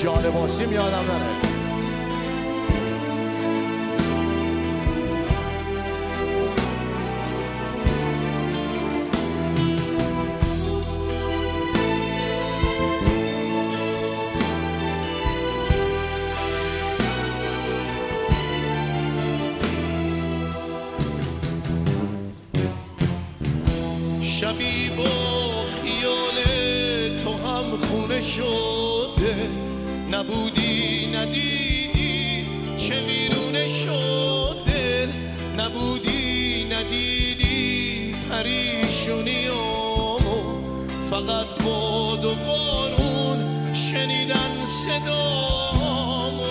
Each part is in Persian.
جالباسی میادم نره. شبی با خیال تو هم خونه شده، نبودی ندیدی چه ویرونه شده، نبودی ندیدی پریشونیامو، فقط باد و بارون شنیدن صدامو.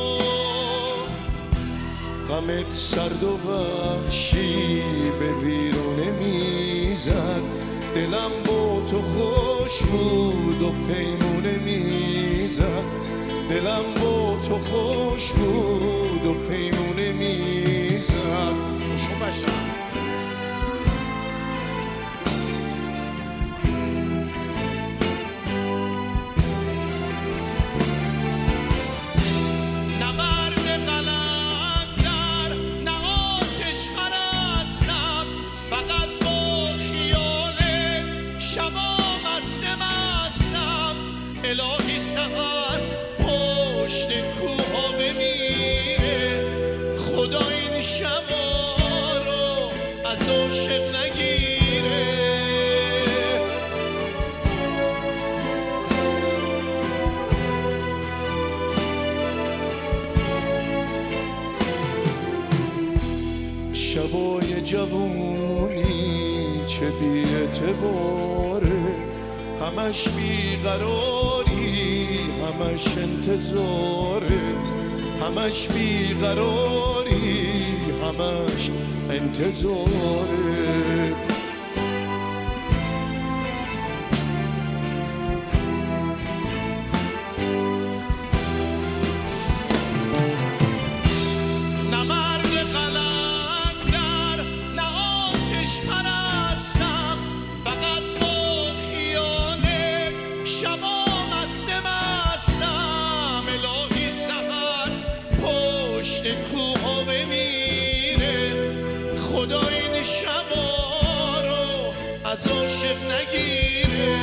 غمت سرد و وحشی به ویرونه میزد، دلم با تو خوش بود و پیمونه میزد، دلم با تو خوش بود و پیمونه میزد. خوشون باشم. الهی سفر پشت کوها بمیره، خدا این شبا رو از عاشق نگیره. شبای جوونی چه بی‌اعتباره، همش بیقراری همش انتظاره، همش بیقراری همش انتظاره. نه مرد قلندر نه آتش پرستم، فقط با خیال شبا مستم. الهی سفر پشت کوها بمیره، خدا این شبا رو از عاشق نگیره.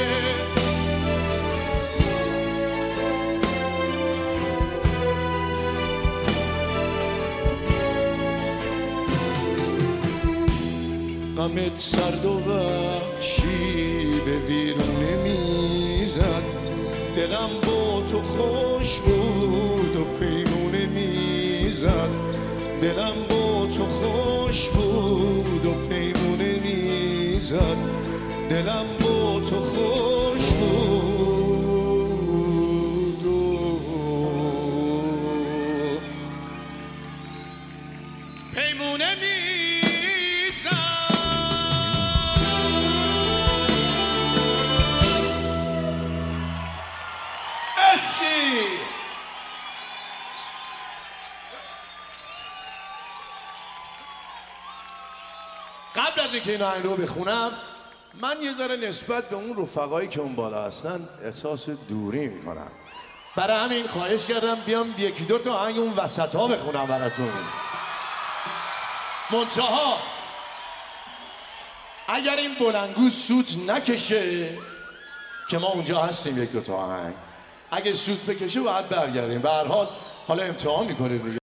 غمت سرد و وحشی به ویرونه میزد، دلم با تو خوش بود و پیمونه میزد، دلم با تو خوش بود و پیمونه میزد، دلم با تو خوش بود و پیمونه میزد. قبل از اینکه این آهنگ رو بخونم، من یه ذره نسبت به اون رفقایی که اون بالا هستن احساس دوری میکنم. برای همین خواهش کردم بیام یکی دو تا آهنگ اون وسط ها بخونم براتون. منتها اگر این بلندگو سوت نکشه که ما اونجا هستیم یک دو تا آهنگ، اگه سوت بکشه باید برگردیم. به هر حال حالا امتحان میکنیم دیگه.